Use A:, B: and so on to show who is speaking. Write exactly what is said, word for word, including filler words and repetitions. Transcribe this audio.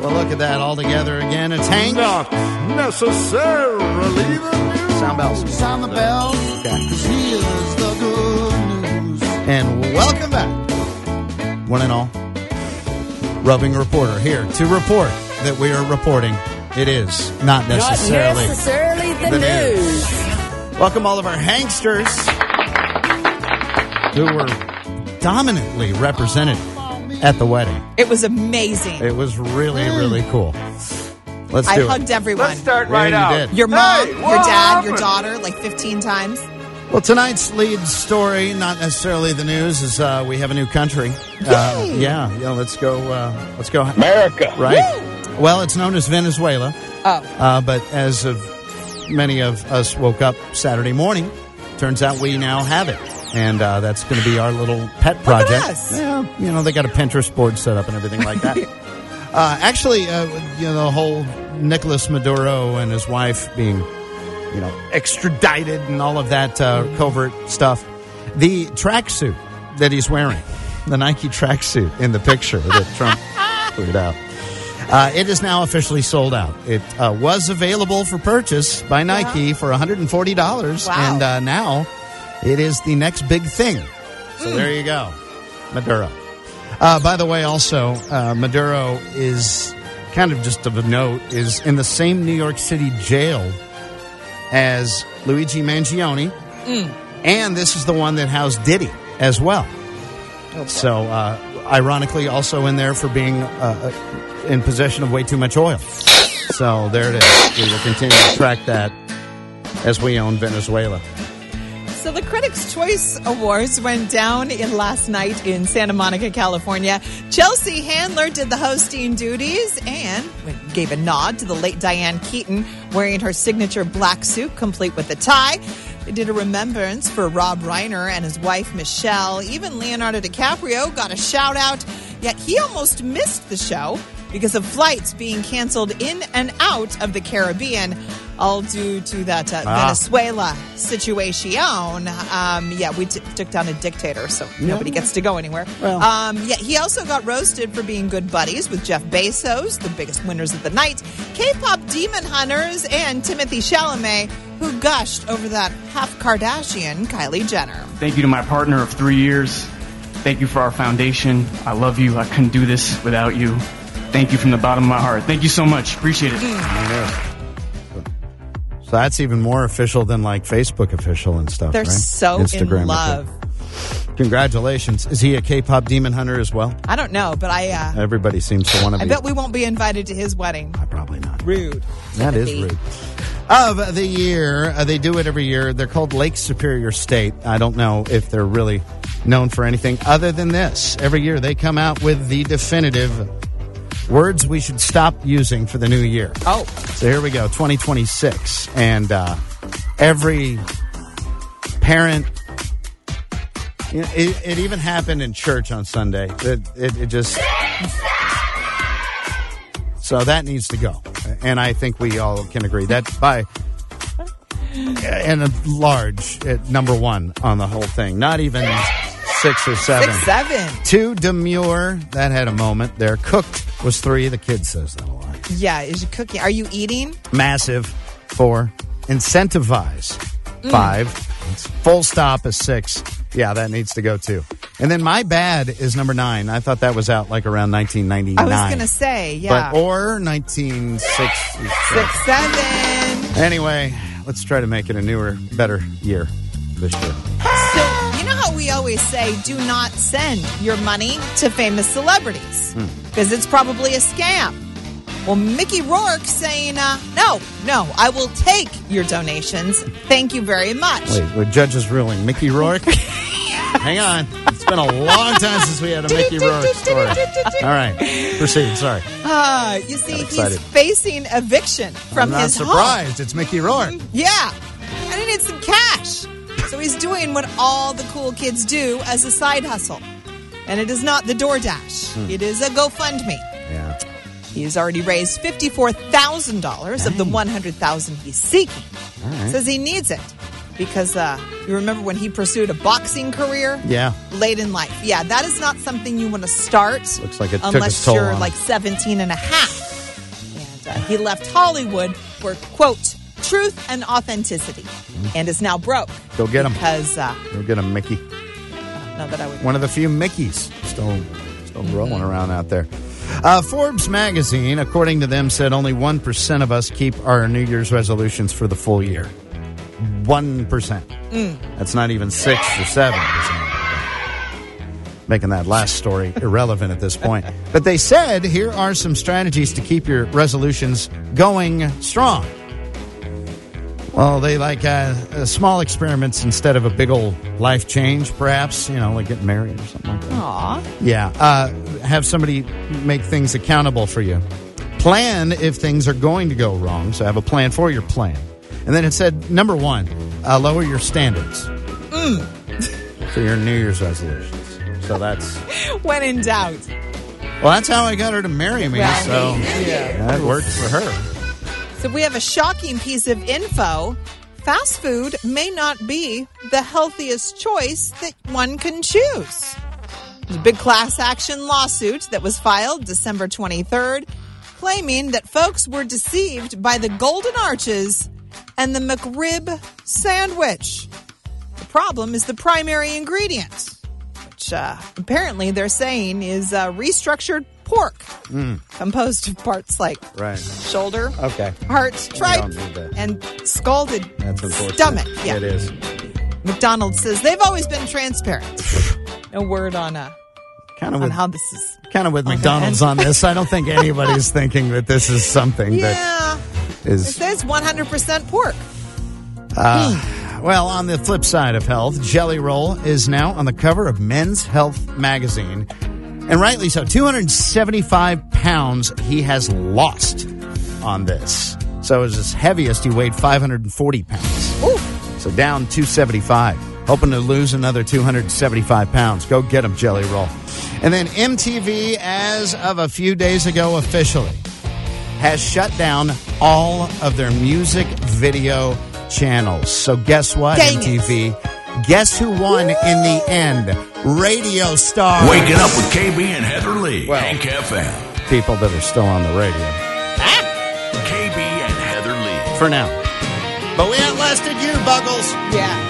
A: Well, look at that all together again. It's Hank.
B: Not necessarily the news.
A: Sound bells.
C: Sound the bells,
A: Okay.
C: 'cause here's the good news.
A: And welcome back, one and all. Roving reporter here to report that we are reporting. It is not necessarily,
D: Not necessarily the,
A: the
D: news.
A: news. Welcome all of our Hanksters who were dominantly represented at the wedding.
E: It was amazing.
A: It was really, really cool. Let's do
E: I
A: it.
E: hugged everyone.
B: Let's start
A: Yeah,
B: right
A: you
B: out.
A: did.
E: Your mom,
B: Hey,
E: your
B: what
E: dad, your
B: happened?
E: daughter, like fifteen times.
A: Well, tonight's lead story, not necessarily the news, is uh, we have a new country. Uh,
E: Yay!
A: yeah, yeah. Let's go. Uh, let's go.
B: America.
A: Right. Well, it's known as Venezuela,
E: Oh,
A: uh, but as of many of us woke up Saturday morning, turns out we now have it, and uh, that's going to be our little pet project.
E: us.
A: Yeah, you know, they got a Pinterest board set up and everything like that. uh, actually, uh, you know, the whole Nicolas Maduro and his wife being, you know, extradited and all of that uh, covert stuff. The tracksuit that he's wearing, the Nike tracksuit in the picture that Trump tweeted out, uh, it is now officially sold out. It uh, was available for purchase by Nike for one hundred forty dollars,
E: Wow.
A: and uh, now it is the next big thing. So there you go, Maduro. Uh, by the way, also, uh, Maduro is kind of just of a note, is in the same New York City jail as Luigi Mangione,
E: Mm.
A: and this is the one that housed Diddy as well. So, uh, ironically, also in there for being uh, in possession of way too much oil. So there it is. We will continue to track that as we own Venezuela.
E: so the Critics' Choice Awards went down in last night in Santa Monica, California. Chelsea Handler did the hosting duties and gave a nod to the late Diane Keaton wearing her signature black suit, complete with a tie. They did a remembrance for Rob Reiner and his wife, Michelle. Even Leonardo DiCaprio got a shout-out, yet he almost missed the show because of flights being canceled in and out of the Caribbean, all due to that uh,
A: Ah.
E: Venezuela situation. Um, yeah, we t- took down a dictator, so nobody gets to go anywhere.
A: Well.
E: Um, yeah, he also got roasted for being good buddies with Jeff Bezos, the biggest winners of the night, K-pop demon hunters, and Timothy Chalamet, who gushed over that half-Kardashian Kylie Jenner.
F: Thank you to my partner of three years. Thank you for our foundation. I love you. I couldn't do this without you. Thank you from the bottom of my heart. Thank you so much. Appreciate it.
A: So that's even more official than like Facebook official and stuff,
E: They're
A: right?
E: so
A: Instagram
E: in love.
A: official. Congratulations. Is he a K-pop demon hunter as well?
E: I don't know, but I uh,
A: Everybody seems to want to
E: I
A: be.
E: bet we won't be invited to his wedding.
A: Probably not.
E: Rude.
A: That is
E: Timothy.
A: rude. Of the year, uh, they do it every year. They're called Lake Superior State. I don't know if they're really known for anything other than this. Every year they come out with the definitive words we should stop using for the new year.
E: Oh.
A: So here we go, twenty twenty-six. And uh, every parent, you know, it, it even happened in church on Sunday. It, it, it just... So that needs to go. And I think we all can agree that by and a large at number one on the whole thing. Not even six or seven.
E: Six, seven.
A: Two, demure. That had a moment there. Cooked was three. The kid says that a lot.
E: Yeah, is you cooking? Are you eating?
A: Massive. Four. Incentivize. Five. Full stop is six. Yeah, that needs to go too. And then my bad is number nine. I thought that was out like around nineteen ninety-nine.
E: I was going to say, yeah.
A: But or nineteen sixty.
E: Six, seven.
A: Anyway, let's try to make it a newer, better year this year.
E: So, you know how we always say, do not send your money to famous celebrities because it's probably a scam. Well, Mickey Rourke saying, uh, no, no, I will take your donations. Thank you very much.
A: Wait, the judge is ruling. Mickey Rourke? Hang on. It's been a long time since we had a Mickey Rourke story. All right. Proceed. Sorry.
E: Uh, you see,
A: Got
E: he's
A: excited.
E: facing eviction from
A: I'm not
E: his home.
A: surprised. It's Mickey Rourke.
E: Yeah. And he needs some cash. So he's doing what all the cool kids do as a side hustle. And it is not the DoorDash. It is a GoFundMe.
A: Yeah.
E: He's already raised fifty-four thousand dollars of the one hundred thousand dollars he's seeking.
A: All right.
E: Says he needs it because uh, you remember when he pursued a boxing career
A: Yeah.
E: late in life. Yeah, that is not something you want to start
A: Looks like it took its
E: unless
A: toll
E: you're
A: on
E: like seventeen and a half. He left Hollywood for, quote, truth and authenticity, and is now broke.
A: Go get him.
E: Because, uh,
A: Go get him, Mickey.
E: not that I would.
A: One of the few Mickeys still, still rolling around out there. Uh, Forbes magazine, according to them, said only one percent of us keep our New Year's resolutions for the full year. one percent.
E: Mm.
A: That's not even six or seven percent. Making that last story irrelevant at this point. But they said, here are some strategies to keep your resolutions going strong. Well, they like uh, uh, small experiments instead of a big old life change, perhaps, you know, like getting married or something like that.
E: Aw.
A: Yeah. Uh, have somebody make things accountable for you. Plan if things are going to go wrong. So have a plan for your plan. And then it said, number one, uh, lower your standards
E: Mm.
A: for your New Year's resolutions. So that's,
E: When in doubt.
A: well, that's how I got her to marry me.
E: Well,
A: So
E: yeah.
A: that worked for her.
E: So we have a shocking piece of info. Fast food may not be the healthiest choice that one can choose. There's a big class action lawsuit that was filed December twenty-third, claiming that folks were deceived by the Golden Arches and the McRib sandwich. The problem is the primary ingredient, which uh, apparently they're saying is uh, restructured pork,
A: Mm.
E: composed of parts like
A: Right.
E: shoulder,
A: Okay.
E: heart, tripe,
A: don't need that.
E: and scalded
A: That's unfortunate.
E: stomach. Yeah.
A: It is.
E: McDonald's says they've always been transparent. No word on uh,
A: Kind of
E: on
A: with,
E: how this is.
A: kind of with
E: Okay.
A: McDonald's on this. I don't think anybody's thinking that this is something
E: Yeah,
A: that
E: it
A: is.
E: says one hundred percent pork.
A: Well, on the flip side of health, Jelly Roll is now on the cover of Men's Health magazine. And rightly so. two hundred seventy-five pounds he has lost on this. So as his heaviest, he weighed five hundred forty pounds.
E: Ooh.
A: So down two seventy-five. Hoping to lose another two hundred seventy-five pounds. Go get him, Jelly Roll. And then M T V, as of a few days ago officially, has shut down all of their music video channels. So guess what,
E: Dang
A: M T V? Guess who won in the end? Radio Star.
D: Waking up with K B and Heather Lee.
A: Well-
D: Hank F M.
A: People that are still on the radio.
D: K B and Heather Lee.
A: For now. But we outlasted you, Buggles.
E: Yeah.